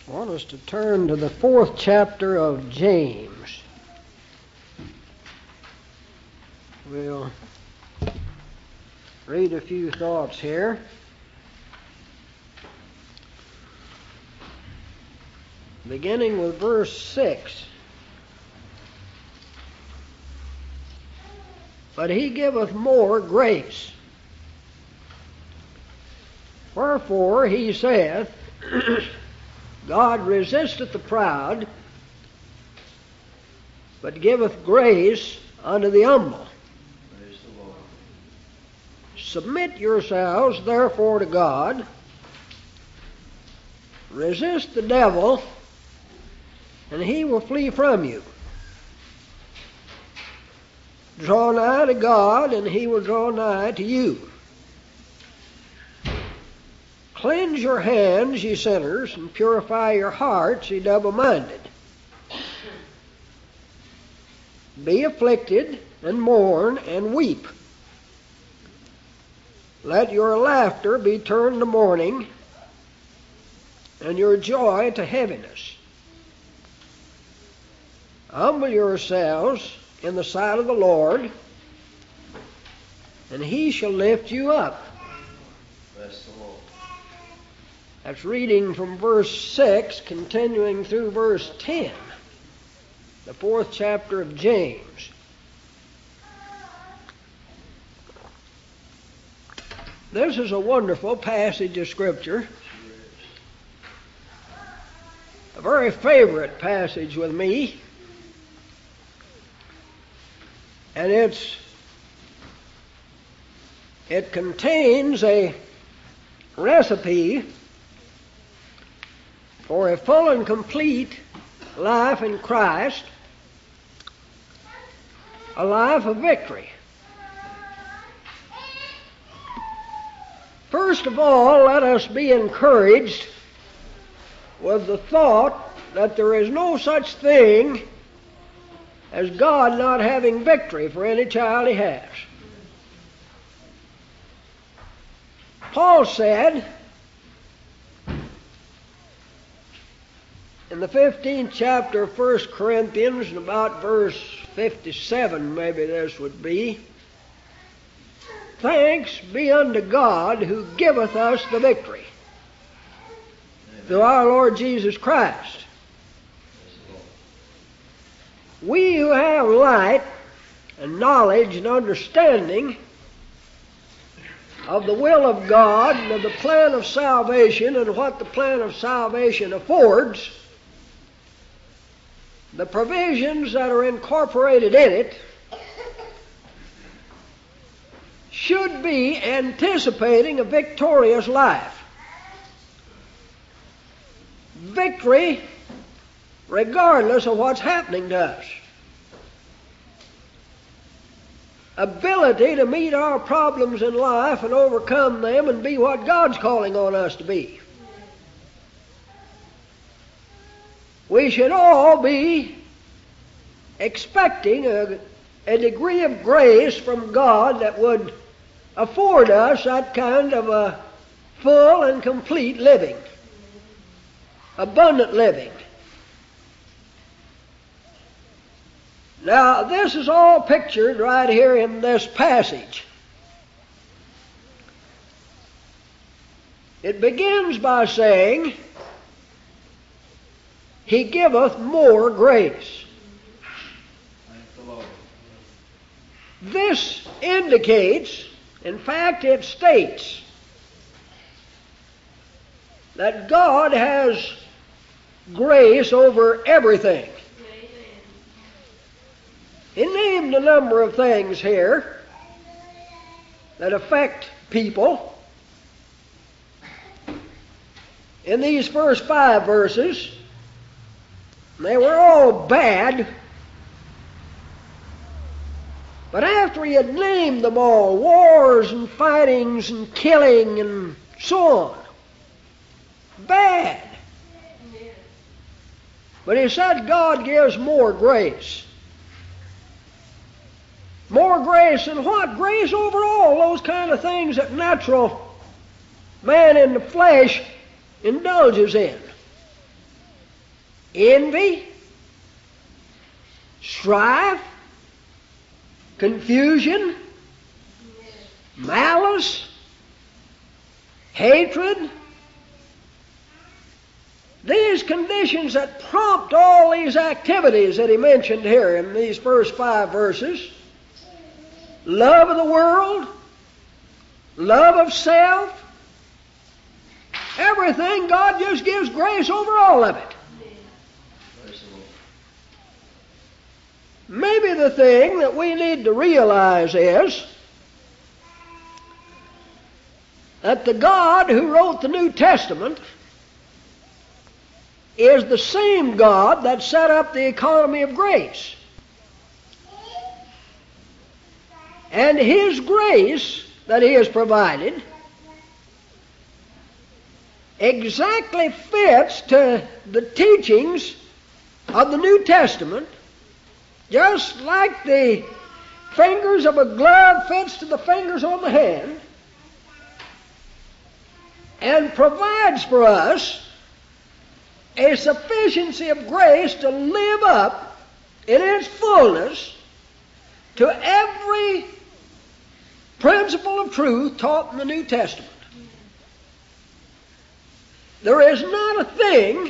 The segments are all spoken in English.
I want us to turn to the 4th chapter of James. We'll read a few thoughts here. Beginning with verse 6. But he giveth more grace. Wherefore he saith, God resisteth the proud, but giveth grace unto the humble. Praise the Lord. Submit yourselves therefore to God. Resist the devil, and he will flee from you. Draw nigh to God, and he will draw nigh to you. Cleanse your hands, ye sinners, and purify your hearts, ye double-minded. Be afflicted, and mourn, and weep. Let your laughter be turned to mourning, and your joy to heaviness. Humble yourselves in the sight of the Lord, and he shall lift you up. Bless the Lord. That's reading from verse 6, continuing through verse 10, the 4th chapter of James. This is a wonderful passage of Scripture, a very favorite passage with me, and it contains a recipe for a full and complete life in Christ, a life of victory. First of all, let us be encouraged with the thought that there is no such thing as God not having victory for any child he has. Paul said in the 15th chapter of 1 Corinthians, and about verse 57 maybe this would be, thanks be unto God who giveth us the victory through our Lord Jesus Christ. We who have light and knowledge and understanding of the will of God and of the plan of salvation and what the plan of salvation affords, the provisions that are incorporated in it, should be anticipating a victorious life. Victory regardless of what's happening to us. Ability to meet our problems in life and overcome them and be what God's calling on us to be. We should all be expecting a degree of grace from God that would afford us that kind of a full and complete living, abundant living. Now, this is all pictured right here in this passage. It begins by saying, He giveth more grace. Thank the Lord. This indicates, in fact it states, that God has grace over everything. He named a number of things here that affect people. In these first 5 verses, they were all bad. But after he had named them all, wars and fightings and killing and so on, bad. But he said God gives more grace. More grace than what? Grace over all those kind of things that natural man in the flesh indulges in. envy, strife, confusion, malice, hatred. These conditions that prompt all these activities that he mentioned here in these first 5 verses, love of the world, love of self, everything, God just gives grace over all of it. Maybe the thing that we need to realize is that the God who wrote the New Testament is the same God that set up the economy of grace. And His grace that He has provided exactly fits to the teachings of the New Testament, just like the fingers of a glove fits to the fingers on the hand, and provides for us a sufficiency of grace to live up in its fullness to every principle of truth taught in the New Testament. There is not a thing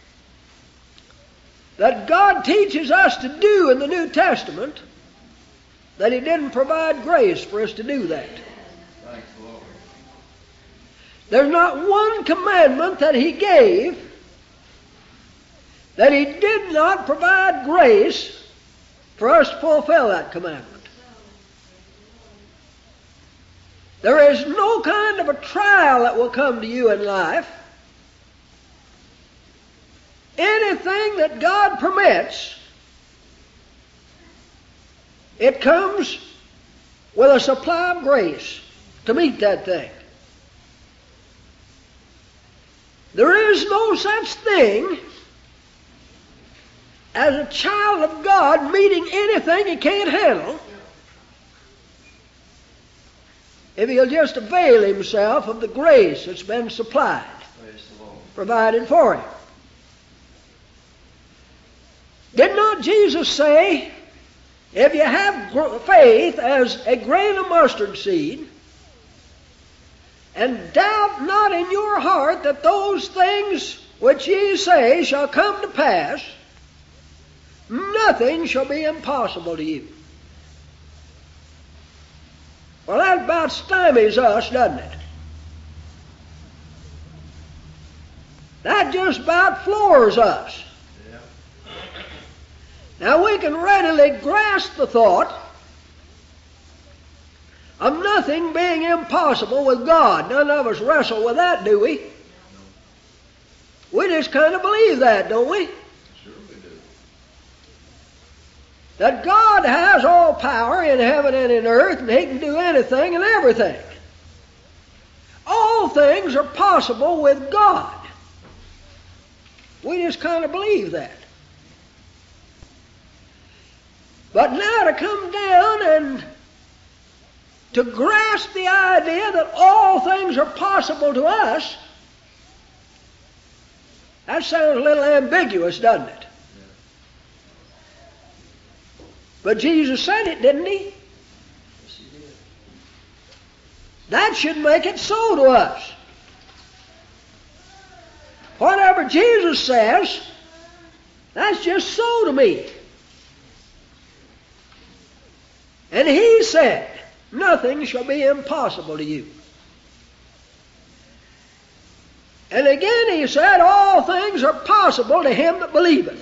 that God teaches us to do in the New Testament that He didn't provide grace for us to do that. Thanks, Lord. There's not one commandment that He gave that He did not provide grace for us to fulfill that commandment. There is no kind of a trial that will come to you in life. Anything that God permits, it comes with a supply of grace to meet that thing. There is no such thing as a child of God meeting anything he can't handle if he'll just avail himself of the grace that's been supplied, provided for him. Did not Jesus say, if you have faith as a grain of mustard seed, and doubt not in your heart that those things which ye say shall come to pass, nothing shall be impossible to you. Well, that about stymies us, doesn't it? That just about floors us. Yeah. Now we can readily grasp the thought of nothing being impossible with God. None of us wrestle with that, do we? We just kind of believe that, don't we? Sure we do. That God has all power in heaven and in earth, and He can do anything and everything. All things are possible with God. We just kind of believe that. But now to come down and to grasp the idea that all things are possible to us, that sounds a little ambiguous, doesn't it? Yeah. But Jesus said it, didn't He? Yes, He did. That should make it so to us. Whatever Jesus says, that's just so to me. And He said, nothing shall be impossible to you. And again He said, all things are possible to him that believeth.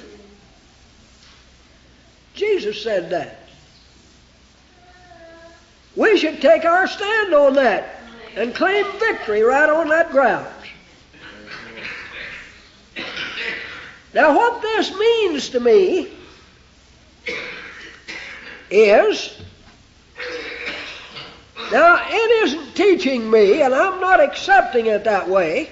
Jesus said that. We should take our stand on that and claim victory right on that ground. Now what this means to me is, now it isn't teaching me, and I'm not accepting it that way,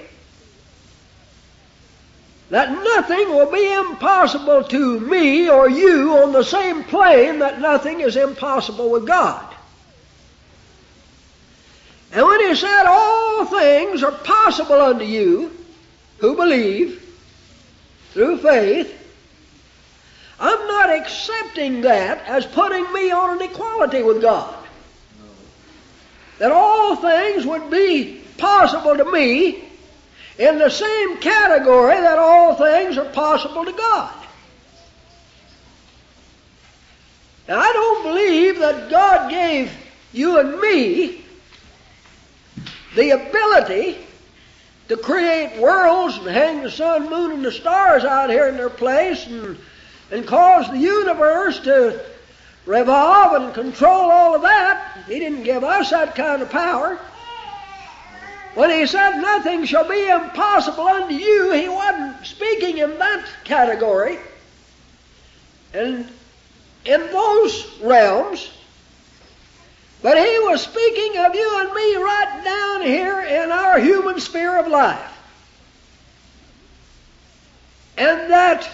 that nothing will be impossible to me or you on the same plane that nothing is impossible with God. And when He said all things are possible unto you who believe, through faith, I'm not accepting that as putting me on an equality with God. That all things would be possible to me in the same category that all things are possible to God. Now, I don't believe that God gave you and me the ability to create worlds and hang the sun, moon, and the stars out here in their place and cause the universe to revolve and control all of that. He didn't give us that kind of power. When He said nothing shall be impossible unto you, He wasn't speaking in that category. And in those realms, but He was speaking of you and me right down here in our human sphere of life. And that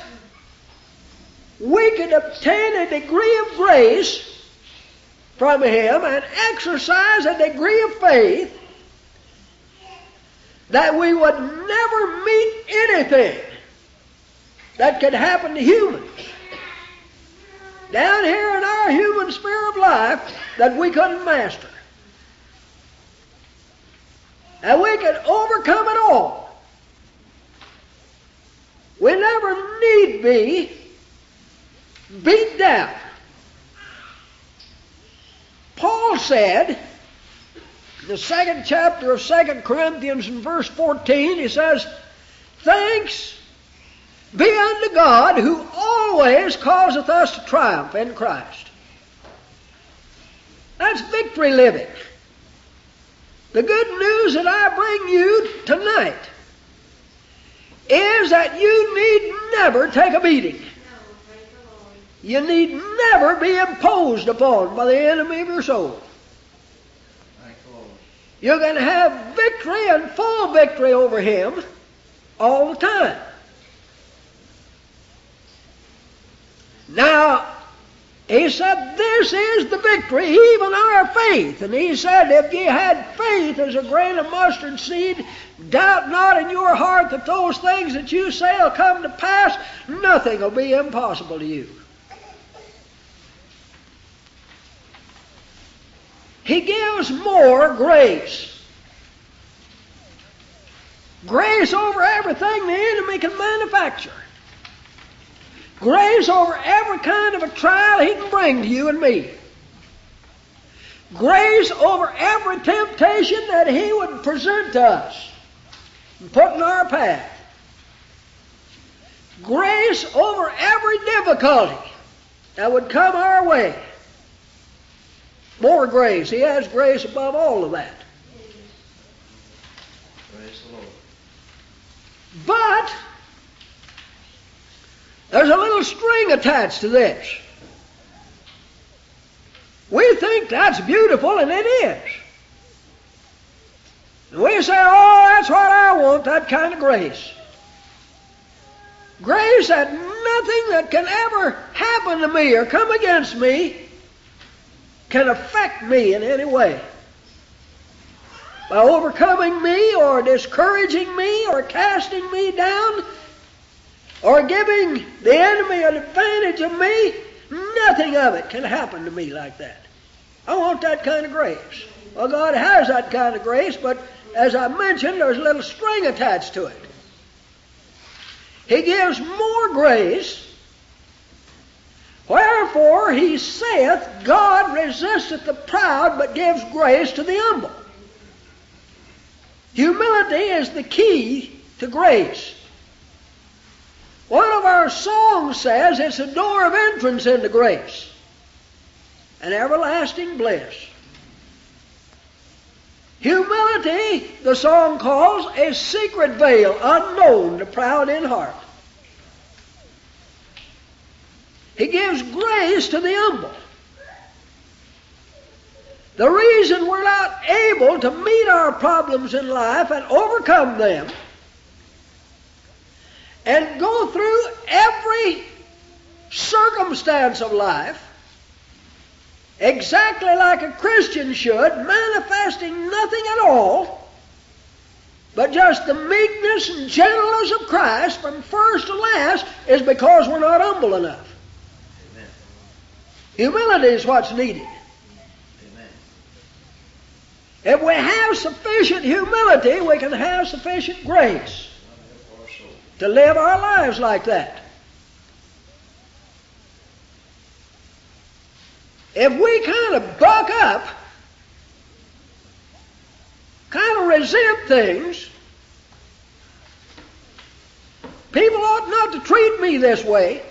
we could obtain a degree of grace from Him and exercise a degree of faith that we would never meet anything that could happen to humans down here in our human sphere of life that we couldn't master. And we could overcome it all. We never need be beat down. Paul said, in the 2nd chapter of 2 Corinthians in verse 14, he says, "Thanks be unto God who always causeth us to triumph in Christ." That's victory living. The good news that I bring you tonight is that you need never take a beating. You need never be imposed upon by the enemy of your soul. You can have victory and full victory over him all the time. Now, he said, this is the victory, even our faith. And he said, if ye had faith as a grain of mustard seed, doubt not in your heart that those things that you say will come to pass, nothing will be impossible to you. He gives more grace. Grace over everything the enemy can manufacture. Grace over every kind of a trial he can bring to you and me. Grace over every temptation that he would present to us and put in our path. Grace over every difficulty that would come our way. More grace. He has grace above all of that. Praise the Lord. But there's a little string attached to this. We think that's beautiful, and it is. And we say, oh, that's what I want, that kind of grace. Grace that nothing that can ever happen to me or come against me can affect me in any way. By overcoming me or discouraging me or casting me down or giving the enemy an advantage of me, nothing of it can happen to me like that. I want that kind of grace. Well, God has that kind of grace, but as I mentioned, there's a little string attached to it. He gives more grace. Wherefore he saith, God resisteth the proud, but gives grace to the humble. Humility is the key to grace. One of our songs says it's a door of entrance into grace and everlasting bliss. Humility, the song calls, a secret veil unknown to proud in heart. He gives grace to the humble. The reason we're not able to meet our problems in life and overcome them and go through every circumstance of life exactly like a Christian should, manifesting nothing at all, But just the meekness and gentleness of Christ from first to last is because we're not humble enough. Amen. Humility is what's needed. Amen. If we have sufficient humility, we can have sufficient grace to live our lives like that. If we kind of buck up, kind of resent things, people ought not to treat me this way.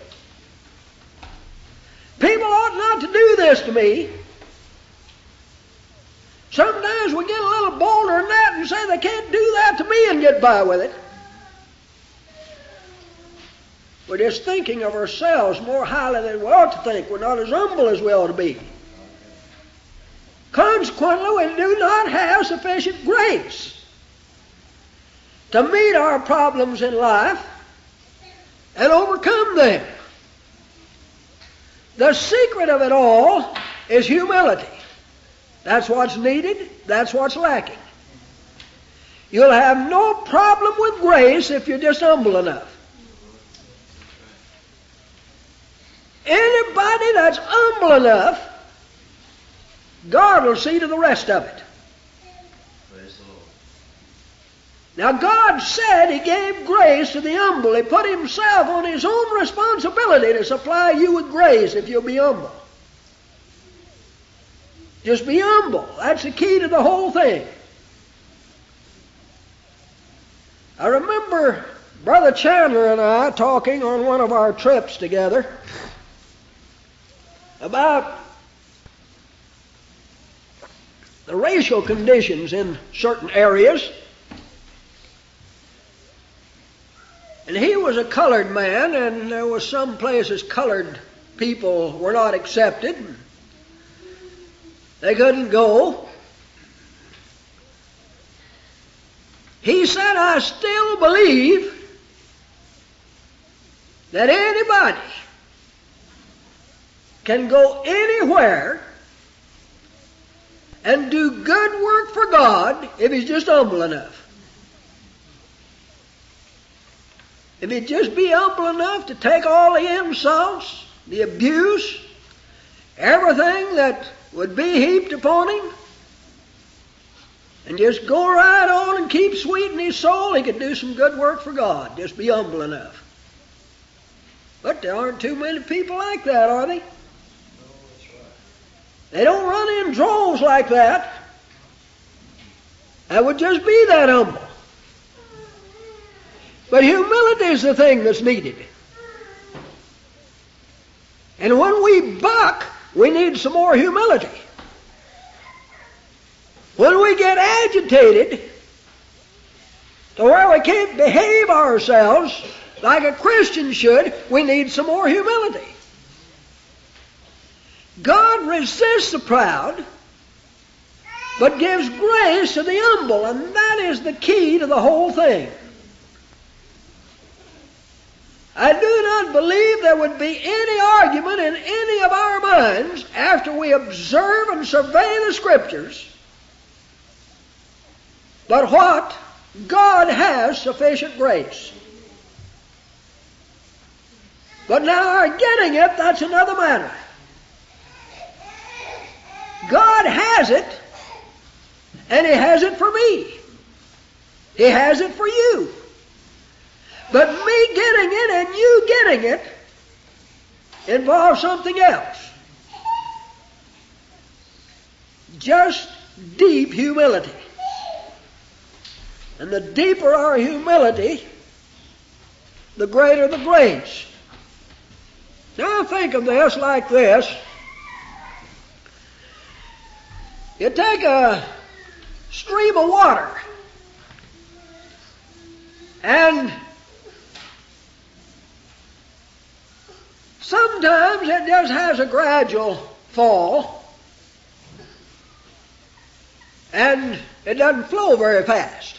People ought not to do this to me. Sometimes we get a little bolder than that and say they can't do that to me and get by with it. We're just thinking of ourselves more highly than we ought to think. We're not as humble as we ought to be. Consequently, we do not have sufficient grace to meet our problems in life and overcome them. The secret of it all is humility. That's what's needed. That's what's lacking. You'll have no problem with grace if you're just humble enough. Anybody that's humble enough, God will see to the rest of it. Praise the Lord. Now God said He gave grace to the humble. He put Himself on His own responsibility to supply you with grace if you'll be humble. Just be humble. That's the key to the whole thing. I remember Brother Chandler and I talking on one of our trips together about the racial conditions in certain areas. And he was a colored man, and there was some places colored people were not accepted. They couldn't go. He said, I still believe that anybody can go anywhere and do good work for God if he's just humble enough. If he'd just be humble enough to take all the insults, the abuse, everything that would be heaped upon him, and just go right on and keep sweet in his soul, he could do some good work for God. Just be humble enough. But there aren't too many people like that, are they? They don't run in droves like that. That would just be that humble. But humility is the thing that's needed. And when we buck, we need some more humility. When we get agitated to where we can't behave ourselves like a Christian should, we need some more humility. God resists the proud, but gives grace to the humble, and that is the key to the whole thing. I do not believe there would be any argument in any of our minds after we observe and survey the Scriptures, but what? God has sufficient grace. But now our getting it, that's another matter. God has it, and He has it for me. He has it for you. But me getting it and you getting it involves something else. Just deep humility. And the deeper our humility, the greater the grace. Now think of this like this. You take a stream of water and sometimes it just has a gradual fall and it doesn't flow very fast.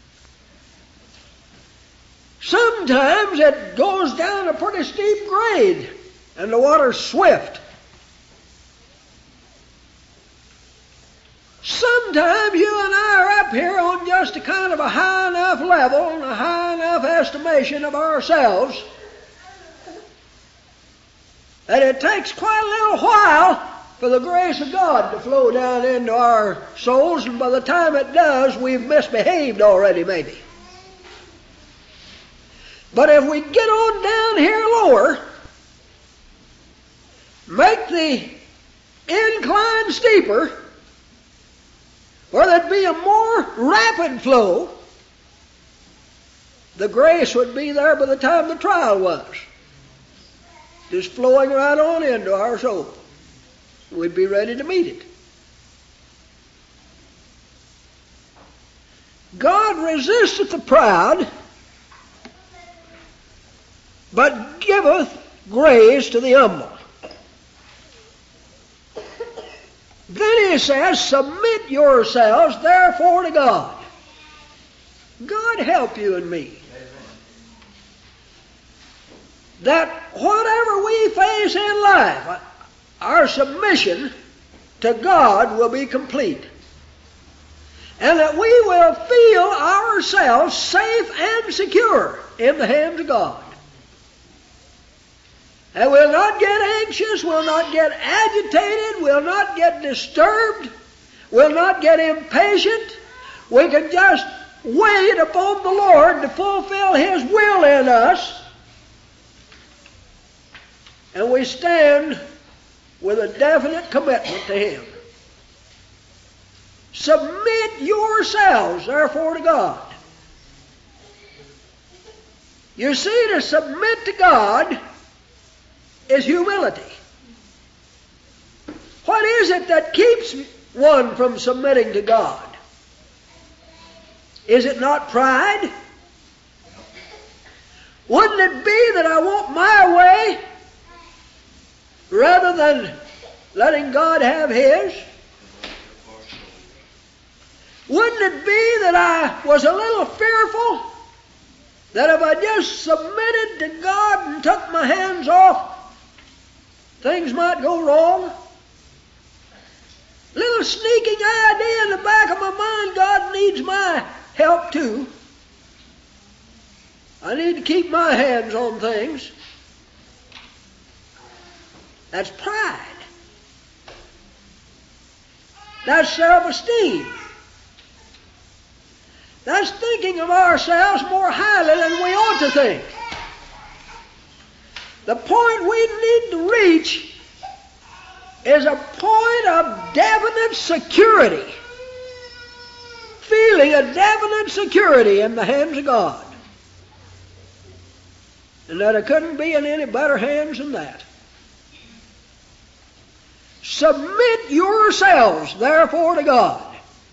Sometimes it goes down a pretty steep grade and the water's swift. sometimes you and I are up here on just a kind of a high enough level and a high enough estimation of ourselves that it takes quite a little while for the grace of God to flow down into our souls, and by the time it does, we've misbehaved already, maybe. But if we get on down here lower, make the incline steeper, where there'd be a more rapid flow, the grace would be there by the time the trial was. Just flowing right on into our soul. We'd be ready to meet it. God resisteth the proud, but giveth grace to the humble. Then he says, submit yourselves therefore to God. God help you and me. That whatever we face in life, our submission to God will be complete. And that we will feel ourselves safe and secure in the hands of God. And we'll not get anxious, we'll not get agitated, we'll not get disturbed, we'll not get impatient. We can just wait upon the Lord to fulfill His will in us. And we stand with a definite commitment to Him. Submit yourselves, therefore, to God. You see, to submit to God is humility. What is it that keeps one from submitting to God? Is it not pride? Wouldn't it be that I want my way rather than letting God have His? Wouldn't it be that I was a little fearful that if I just submitted to God and took my hands off, things might go wrong? Little sneaking idea in the back of my mind, God needs my help too. I need to keep my hands on things. That's pride. That's self-esteem. That's thinking of ourselves more highly than we ought to think. The point we need to reach is a point of definite security. Feeling a definite security in the hands of God. And that it couldn't be in any better hands than that. Submit yourselves, therefore, to God.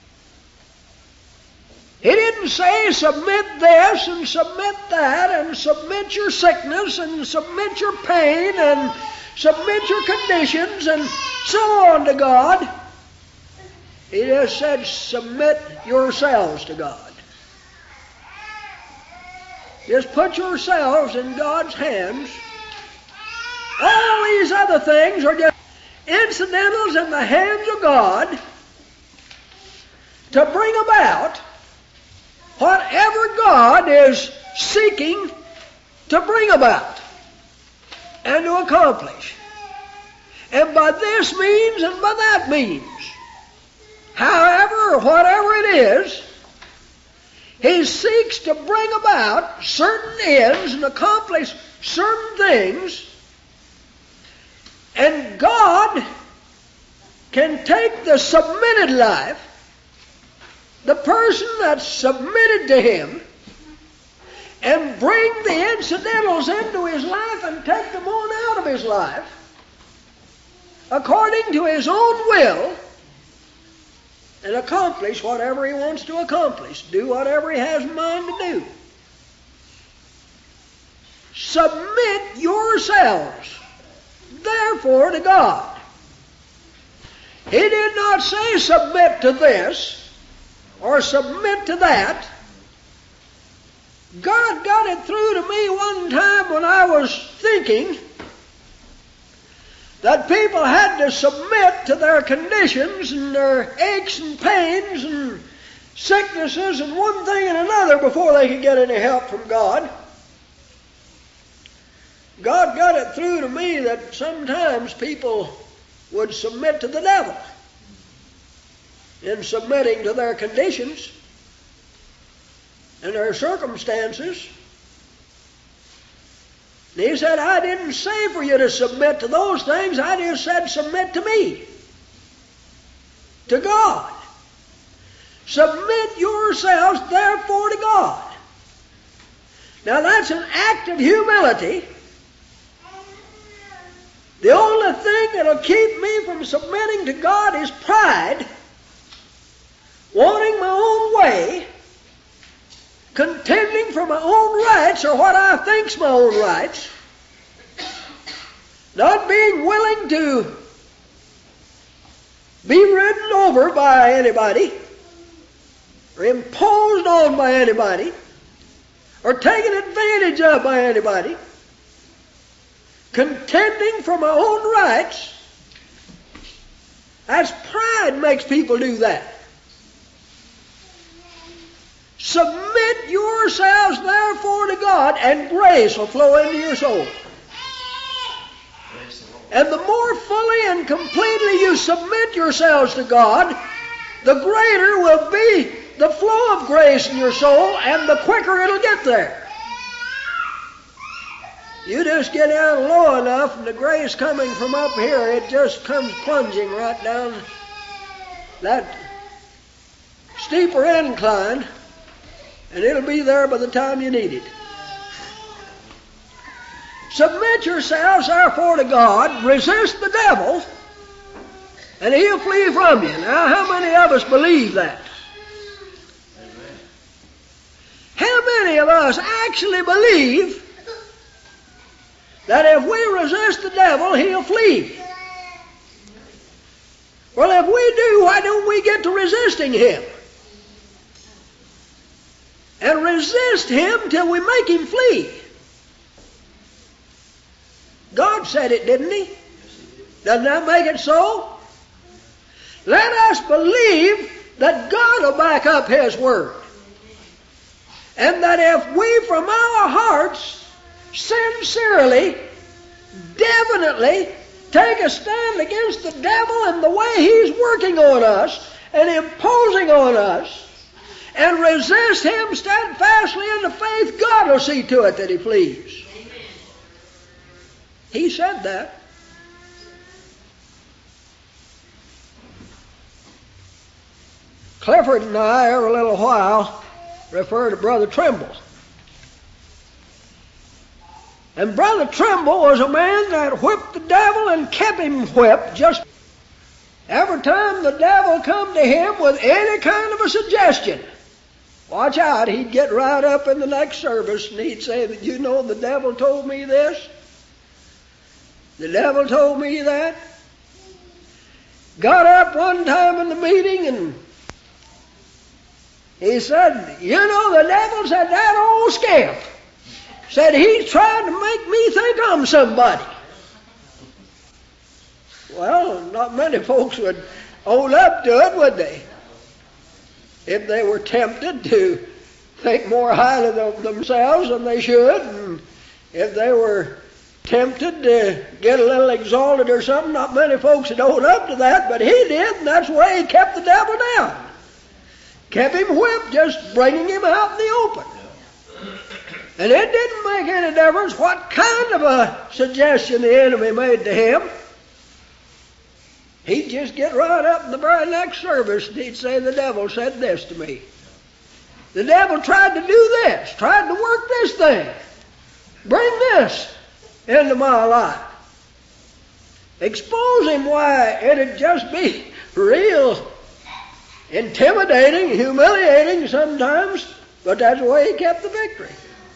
He didn't say submit this and submit that and submit your sickness and submit your pain and submit your conditions and so on to God. He just said submit yourselves to God. Just put yourselves in God's hands. All these other things are just incidentals in the hands of God to bring about whatever God is seeking to bring about and to accomplish. And by this means and by that means, however or whatever it is, He seeks to bring about certain ends and accomplish certain things. And God can take the submitted life, the person that's submitted to Him, and bring the incidentals into his life and take them on out of his life according to His own will and accomplish whatever He wants to accomplish, do whatever He has in mind to do. Submit yourselves, therefore, to God. He did not say submit to this or submit to that. God got it through to me one time when I was thinking that people had to submit to their conditions and their aches and pains and sicknesses and one thing and another before they could get any help from God. God got it through to me that sometimes people would submit to the devil in submitting to their conditions and their circumstances. And he said, I didn't say for you to submit to those things. I just said submit to me, to God. Submit yourselves therefore to God. Now that's an act of humility. The only thing that'll keep me from submitting to God is pride, wanting my own way, contending for my own rights or what I think's my own rights, not being willing to be ridden over by anybody or imposed on by anybody or taken advantage of by anybody, contending for my own rights. That's pride makes people do that. Submit yourselves therefore to God, and grace will flow into your soul. And the more fully and completely you submit yourselves to God, the greater will be the flow of grace in your soul, and the quicker it'll get there. You just get down low enough, and the grace coming from up here, it just comes plunging right down that steeper incline, and it'll be there by the time you need it. Submit yourselves therefore to God, resist the devil, and he'll flee from you. Now, how many of us believe that? Amen. How many of us actually believe that if we resist the devil, he'll flee? Well, if we do, why don't we get to resisting him? And resist him till we make him flee. God said it, didn't he? Doesn't that make it so? Let us believe that God will back up his word. And that if we from our hearts sincerely, definitely take a stand against the devil and the way he's working on us and imposing on us, and resist him steadfastly in the faith, God will see to it that he flees. Amen. He said that. Clifford and I, every little while, refer to Brother Trimble. And Brother Trimble was a man that whipped the devil and kept him whipped. Just every time the devil come to him with any kind of a suggestion, watch out, he'd get right up in the next service and he'd say, "You know, the devil told me this. The devil told me that." Got up one time in the meeting and he said, "You know, the devil said that old scamp said he's trying to make me think I'm somebody." Well, not many folks would own up to it, would they? If they were tempted to think more highly of themselves than they should, and if they were tempted to get a little exalted or something, not many folks would own up to that, but he did, and that's the way he kept the devil down. Kept him whipped, just bringing him out in the open. And it didn't make any difference what kind of a suggestion the enemy made to him. He'd just get right up in the very next service and he'd say, "The devil said this to me. The devil tried to do this, tried to work this thing, bring this into my life." Expose him, why, it'd just be real intimidating, humiliating sometimes, but that's the way he kept the victory.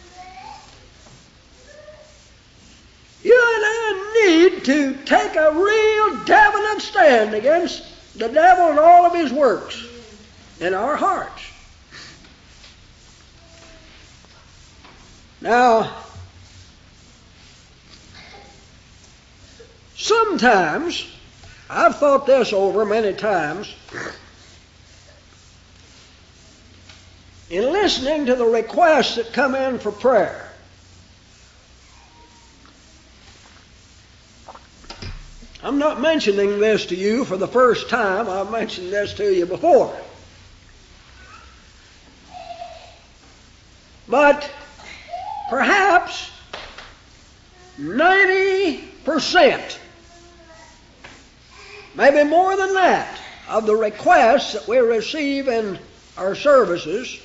You and I need to take a real definite stand against the devil and all of his works in our hearts. Now, Sometimes, I've thought this over many times, in listening to the requests that come in for prayer. I'm not mentioning this to you for the first time. I've mentioned this to you before. But perhaps 90%, maybe more than that, of the requests that we receive in our services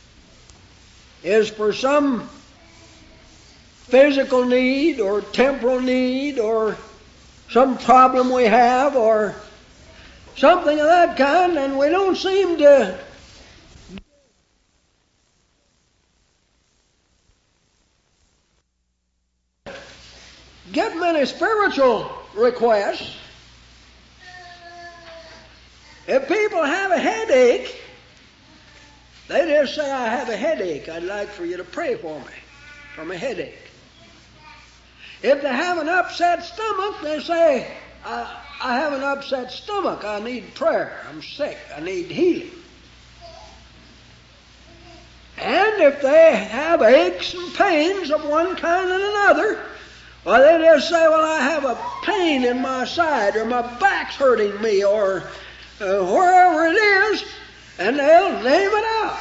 is for some physical need or temporal need or some problem we have or something of that kind, and we don't seem to get many spiritual requests. If people have a headache, they just say, I have a headache. I'd like for you to pray for me for my headache. If they have an upset stomach, they say, I have an upset stomach. I need prayer. I'm sick. I need healing. And if they have aches and pains of one kind and another, well, they just say, well, I have a pain in my side, or my back's hurting me, or wherever it is, and they'll name it out.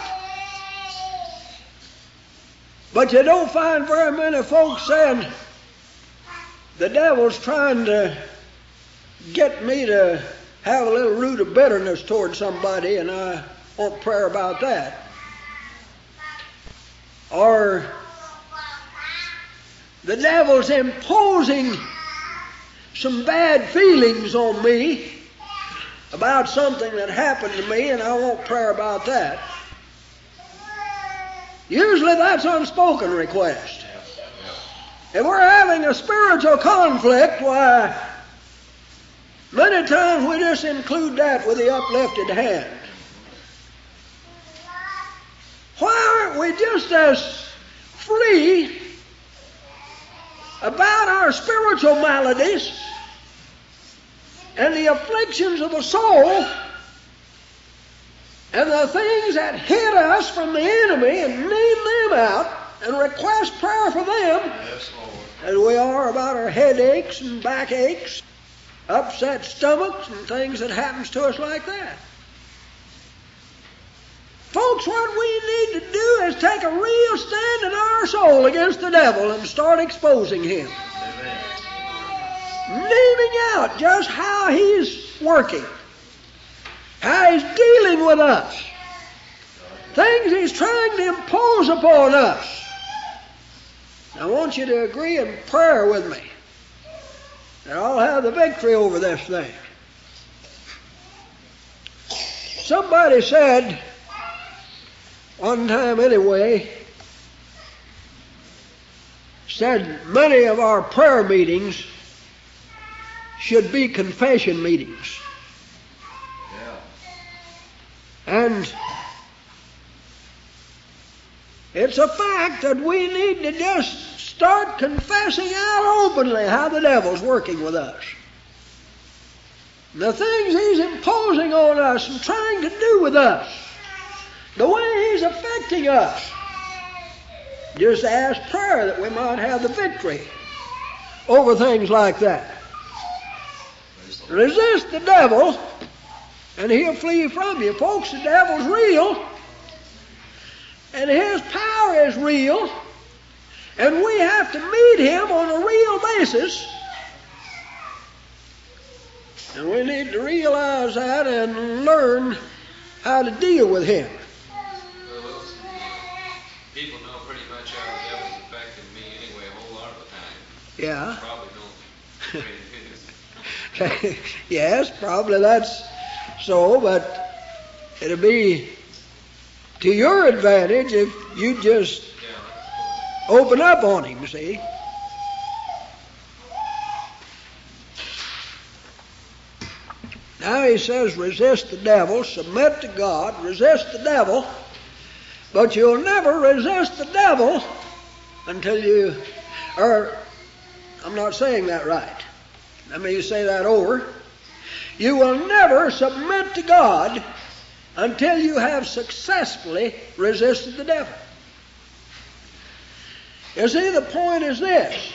But you don't find very many folks saying, the devil's trying to get me to have a little root of bitterness toward somebody, and I want prayer about that. Or the devil's imposing some bad feelings on me about something that happened to me, and I want prayer about that. Usually that's unspoken request. If we're having a spiritual conflict, why, many times we just include that with the uplifted hand. Why aren't we just as free about our spiritual maladies and the afflictions of the soul and the things that hit us from the enemy, and name them out and request prayer for them, Yes, Lord, as we are about our headaches and backaches, upset stomachs, and things that happens to us like that? Folks, what we need to do is take a real stand in our soul against the devil and start exposing him. Amen. Naming out just how he's working, how he's dealing with us, things he's trying to impose upon us. I want you to agree in prayer with me that I'll have the victory over this thing. Somebody said, one time anyway, said many of our prayer meetings should be confession meetings. Yeah. And it's a fact that we need to just start confessing out openly how the devil's working with us. The things he's imposing on us and trying to do with us. The way he's affecting us. Just ask prayer that we might have the victory over things like that. Resist the devil and he'll flee from you. Folks, the devil's real and his power is real, and we have to meet him on a real basis. And we need to realize that and learn how to deal with him. Well, people know pretty much how the devil's affecting me anyway a whole lot of the time. Yeah. Probably don't. Yes, probably that's so, but it'll be to your advantage if you just open up on him, see? Now he says, resist the devil, submit to God, resist the devil, but you'll never resist the devil until you, or I'm not saying that right. Let me say that over. You will never submit to God until you have successfully resisted the devil. You see, the point is this.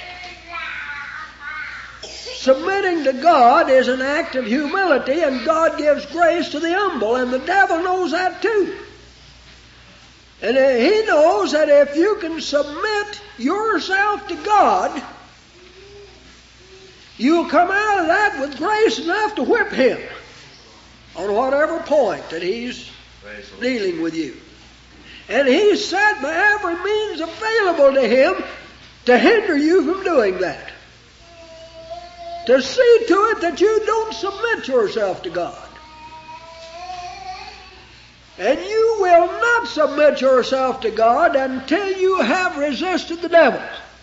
Submitting to God is an act of humility, and God gives grace to the humble, and the devil knows that too. And he knows that if you can submit yourself to God, you'll come out of that with grace enough to whip him on whatever point that he's dealing with you. And he's set by every means available to him to hinder you from doing that. To see to it that you don't submit yourself to God. And you will not submit yourself to God until you have resisted the devil.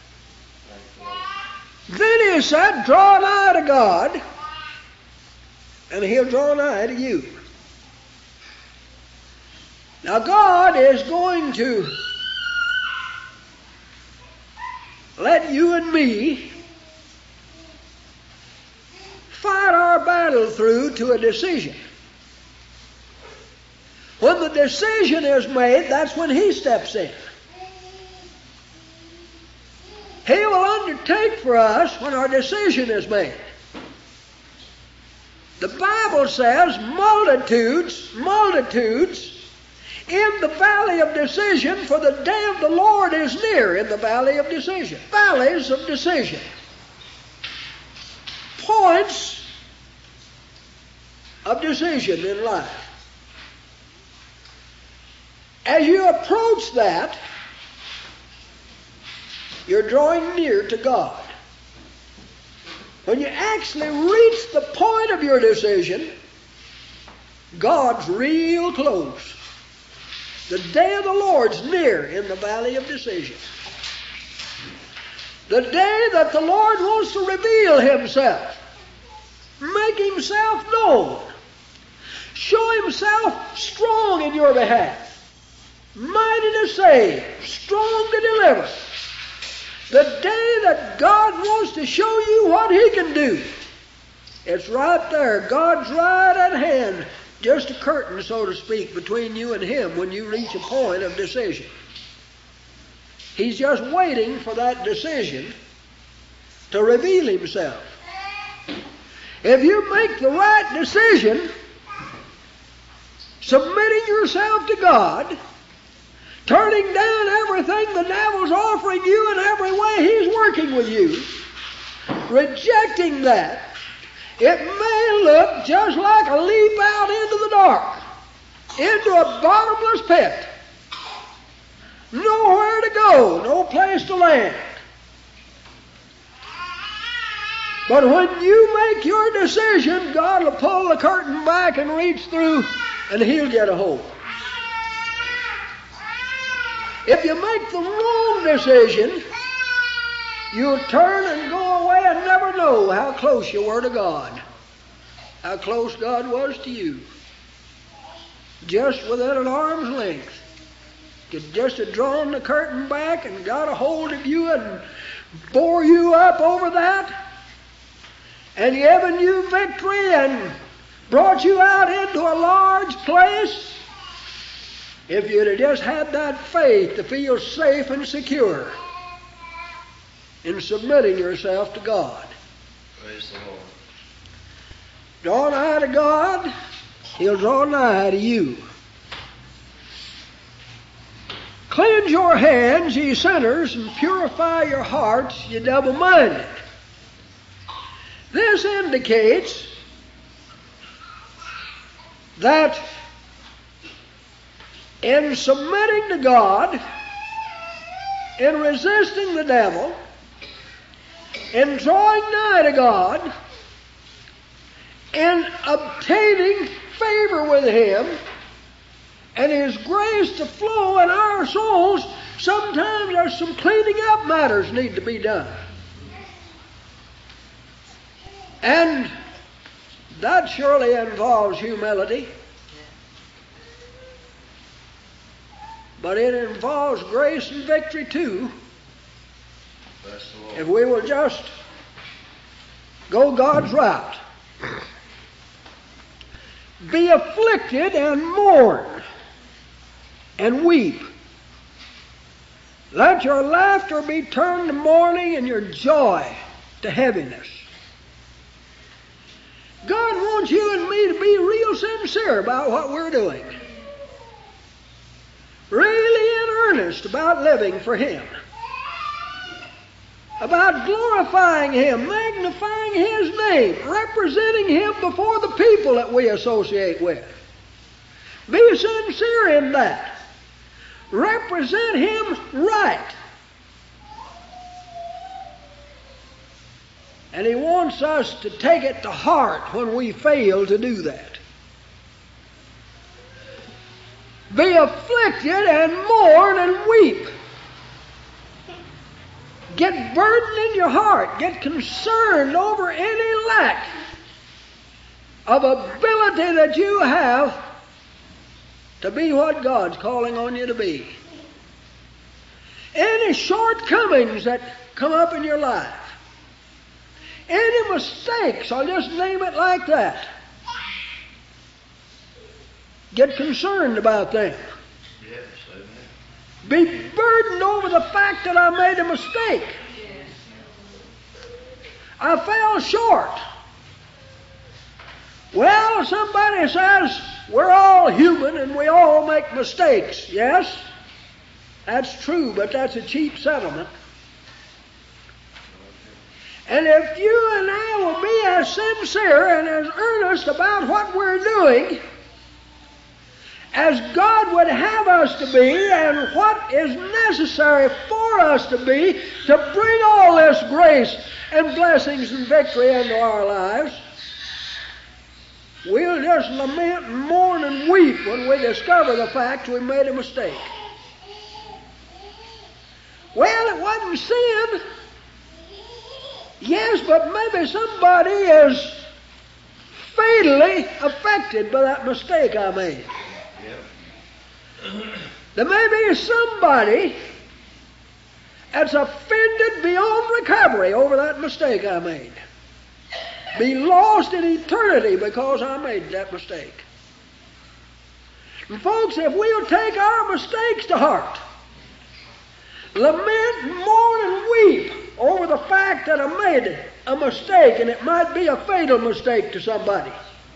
Then he said, draw nigh to God, and he'll draw nigh to you. Now God is going to let you and me fight our battle through to a decision. When the decision is made, that's when he steps in. He will undertake for us when our decision is made. The Bible says multitudes in the valley of decision, for the day of the Lord is near in the valley of decision. Valleys of decision. Points of decision in life. As you approach that, you're drawing near to God. When you actually reach the point of your decision, God's real close. The day of the Lord's near in the valley of decision. The day that the Lord wants to reveal himself, make himself known, show himself strong in your behalf, mighty to save, strong to deliver. The day that God wants to show you what he can do, it's right there. God's right at hand. Just a curtain, so to speak, between you and him when you reach a point of decision. He's just waiting for that decision to reveal himself. If you make the right decision, submitting yourself to God, turning down everything the devil's offering you in every way he's working with you, rejecting that, it may look just like a leap out into the dark, into a bottomless pit. Nowhere to go, no place to land. But when you make your decision, God will pull the curtain back and reach through, and he'll get a hold. If you make the wrong decision, you'll turn and go away and never know how close you were to God. How close God was to you. Just within an arm's length. Could just have drawn the curtain back and got a hold of you and bore you up over that, and given you victory and brought you out into a large place. If you'd have just had that faith to feel safe and secure in submitting yourself to God. Praise the Lord. Draw nigh to God, he'll draw nigh to you. Cleanse your hands, ye sinners, and purify your hearts, ye double-minded. This indicates that in submitting to God, in resisting the devil, in drawing nigh to God, in obtaining favor with him, and his grace to flow in our souls, sometimes there's some cleaning up matters need to be done. And that surely involves humility. But it involves grace and victory too. If we will just Go God's route. Be afflicted and mourn and weep. Let your laughter be turned to mourning and your joy to heaviness. God wants you and me to be real sincere about what we're doing. Really in earnest about living for Him. About glorifying Him, magnifying His name, representing Him before the people that we associate with. Be sincere in that. Represent Him right. And He wants us to take it to heart when we fail to do that. Be afflicted and mourn and weep. Get burdened in your heart. Get concerned over any lack of ability that you have to be what God's calling on you to be. Any shortcomings that come up in your life. Any mistakes, I'll just name it like that. Get concerned about them. Yes, amen. Be burdened over the fact that I made a mistake. I fell short. Well, somebody says we're all human and we all make mistakes. Yes, that's true, but that's a cheap settlement. And if you and I will be as sincere and as earnest about what we're doing as God would have us to be and what is necessary for us to be to bring all this grace and blessings and victory into our lives, we'll just lament and mourn and weep when we discover the fact we made a mistake. Well, it wasn't sin. Yes, but maybe somebody is fatally affected by that mistake I made. There may be somebody that's offended beyond recovery over that mistake I made. Be lost in eternity because I made that mistake. And folks, if we'll take our mistakes to heart, lament, mourn, and weep over the fact that I made a mistake, and it might be a fatal mistake to somebody.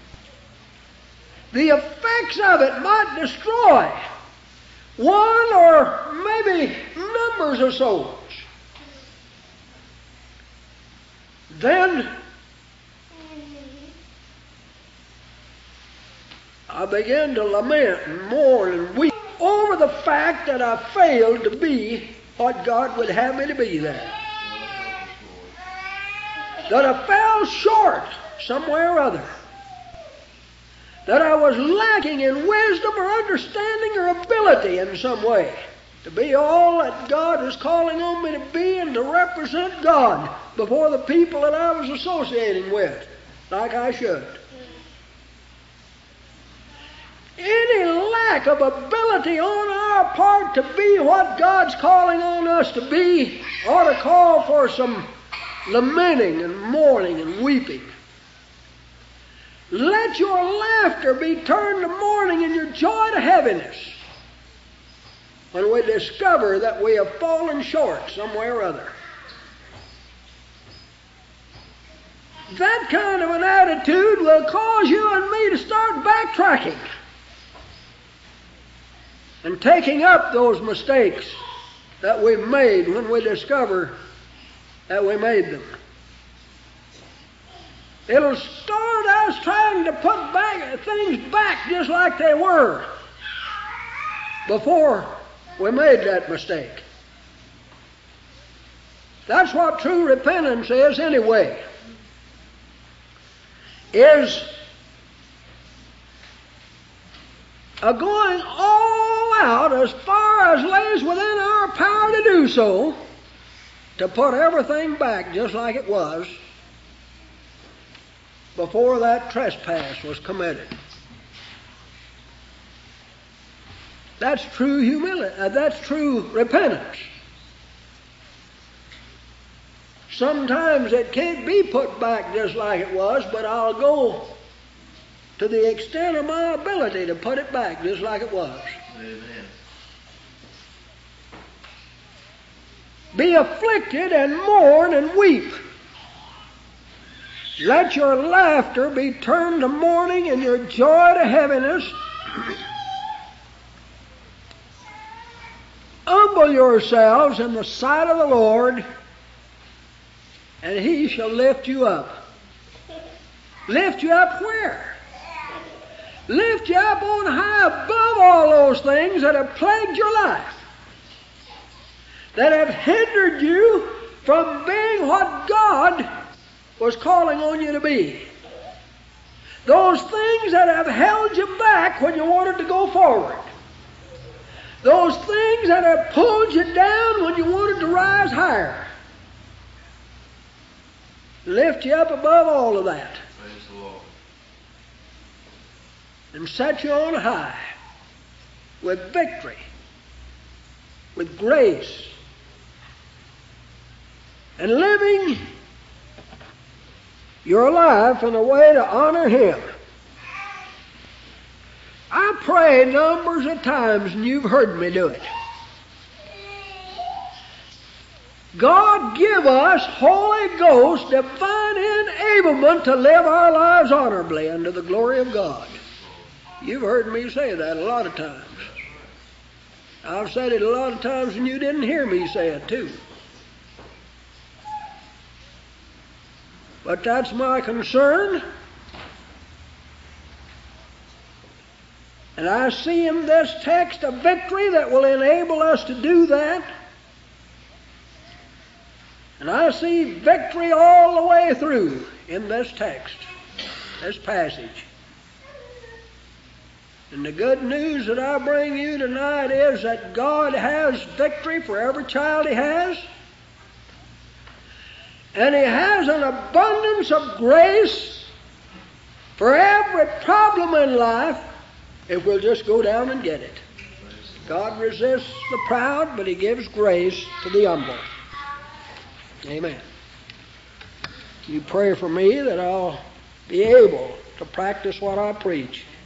The effects of it might destroy one or maybe numbers of souls. Then I began to lament and mourn and weep over the fact that I failed to be what God would have me to be there. That I fell short somewhere or other. That I was lacking in wisdom or understanding or ability in some way to be all that God is calling on me to be and to represent God before the people that I was associating with, like I should. Any lack of ability on our part to be what God's calling on us to be ought to call for some lamenting and mourning and weeping. Let your laughter be turned to mourning and your joy to heaviness when we discover that we have fallen short somewhere or other. That kind of an attitude will cause you and me to start backtracking and taking up those mistakes that we've made when we discover that we made them. It'll start us trying to put things back just like they were before we made that mistake. That's what true repentance is anyway. Is a going all out as far as lays within our power to do so, to put everything back just like it was before that trespass was committed. That's true humility. That's true repentance. sometimes it can't be put back just like it was, but I'll go to the extent of my ability to put it back just like it was. Amen. Be afflicted and mourn and weep. Let your laughter be turned to mourning and your joy to heaviness. Humble yourselves in the sight of the Lord, and He shall lift you up. Lift you up where? Lift you up on high above all those things that have plagued your life, that have hindered you from being what God was calling on you to be. Those things that have held you back when you wanted to go forward. Those things that have pulled you down when you wanted to rise higher. Lift you up above all of that. Praise the Lord. And set you on high with victory, with grace, and living your life in a way to honor Him. I pray numbers of times, and you've heard me do it. God give us Holy Ghost divine enablement to live our lives honorably unto the glory of God. You've heard me say that a lot of times. I've said it a lot of times and you didn't hear me say it too. But that's my concern. And I see in this text a victory that will enable us to do that. And I see victory all the way through in this text, this passage. And the good news that I bring you tonight is that God has victory for every child He has. And He has an abundance of grace for every problem in life if we'll just go down and get it. God resists the proud, but He gives grace to the humble. Amen. You pray for me that I'll be able to practice what I preach.